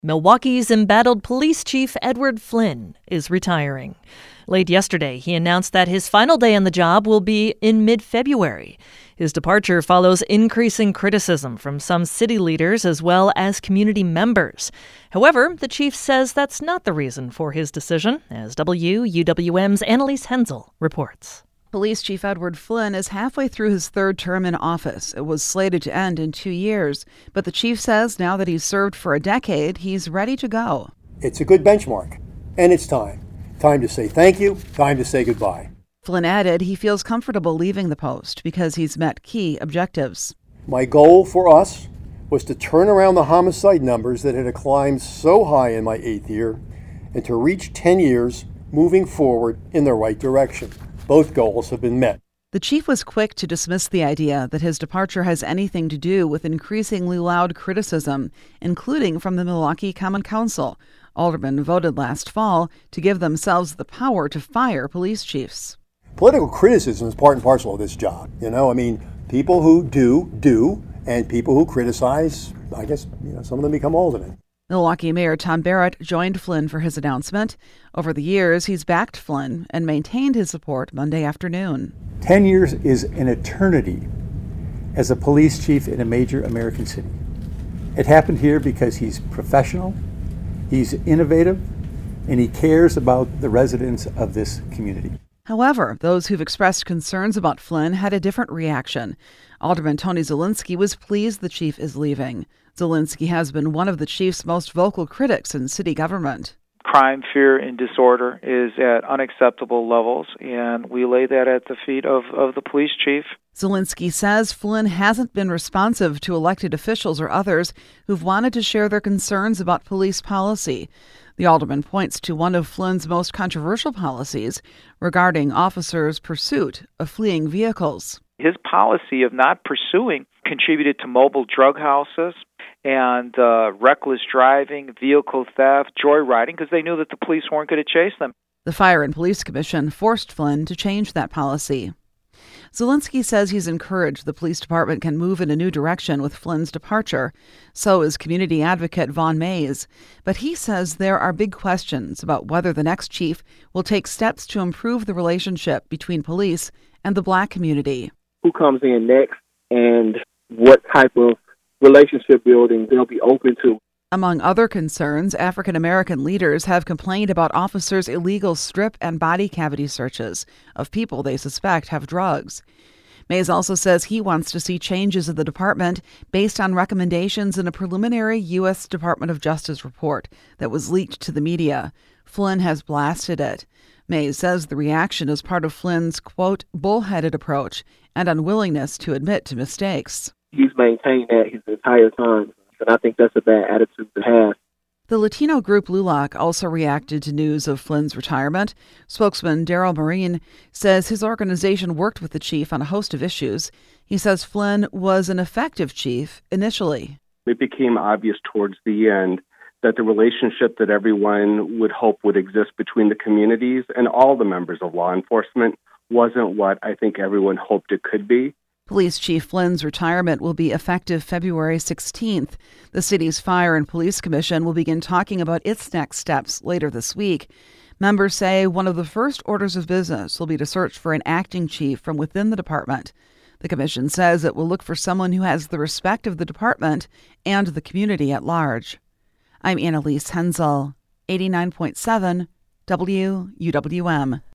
Milwaukee's embattled police chief Edward Flynn is retiring. Late yesterday, he announced that his final day on the job will be in mid-February. His departure follows increasing criticism from some city leaders as well as community members. However, the chief says that's not the reason for his decision, as WUWM's Annalise Hensel reports. Police Chief Edward Flynn is halfway through his third term in office. It was slated to end in 2 years. But the chief says now that he's served for a decade, he's ready to go. It's a good benchmark, and it's time. Time to say thank you, time to say goodbye. Flynn added he feels comfortable leaving the post because he's met key objectives. My goal for us was to turn around the homicide numbers that had climbed so high in my 8th year and to reach 10 years moving forward in the right direction. Both goals have been met. The chief was quick to dismiss the idea that his departure has anything to do with increasingly loud criticism, including from the Milwaukee Common Council. Aldermen voted last fall to give themselves the power to fire police chiefs. Political criticism is part and parcel of this job. People who do, and people who criticize, some of them become aldermen. Milwaukee Mayor Tom Barrett joined Flynn for his announcement. Over the years, he's backed Flynn and maintained his support Monday afternoon. 10 years is an eternity as a police chief in a major American city. It happened here because he's professional, he's innovative, and he cares about the residents of this community. However, those who've expressed concerns about Flynn had a different reaction. Alderman Tony Zielinski was pleased the chief is leaving. Zielinski has been one of the chief's most vocal critics in city government. Crime, fear, and disorder is at unacceptable levels, and we lay that at the feet of the police chief. Zielinski says Flynn hasn't been responsive to elected officials or others who've wanted to share their concerns about police policy. The alderman points to one of Flynn's most controversial policies regarding officers' pursuit of fleeing vehicles. His policy of not pursuing contributed to mobile drug houses and reckless driving, vehicle theft, joyriding, because they knew that the police weren't going to chase them. The Fire and Police Commission forced Flynn to change that policy. Zielinski says he's encouraged the police department can move in a new direction with Flynn's departure. So is community advocate Vaughn Mays. But he says there are big questions about whether the next chief will take steps to improve the relationship between police and the Black community. Who comes in next and what type of relationship building they'll be open to. Among other concerns, African American leaders have complained about officers' illegal strip and body cavity searches of people they suspect have drugs. Mays also says he wants to see changes in the department based on recommendations in a preliminary U.S. Department of Justice report that was leaked to the media. Flynn has blasted it. Mays says the reaction is part of Flynn's, quote, bullheaded approach and unwillingness to admit to mistakes. He's maintained that his entire time, and I think that's a bad attitude to have. The Latino group LULAC also reacted to news of Flynn's retirement. Spokesman Daryl Marine says his organization worked with the chief on a host of issues. He says Flynn was an effective chief initially. It became obvious towards the end that the relationship that everyone would hope would exist between the communities and all the members of law enforcement wasn't what I think everyone hoped it could be. Police Chief Flynn's retirement will be effective February 16th. The city's Fire and Police Commission will begin talking about its next steps later this week. Members say one of the first orders of business will be to search for an acting chief from within the department. The commission says it will look for someone who has the respect of the department and the community at large. I'm Annalise Hensel, 89.7 WUWM.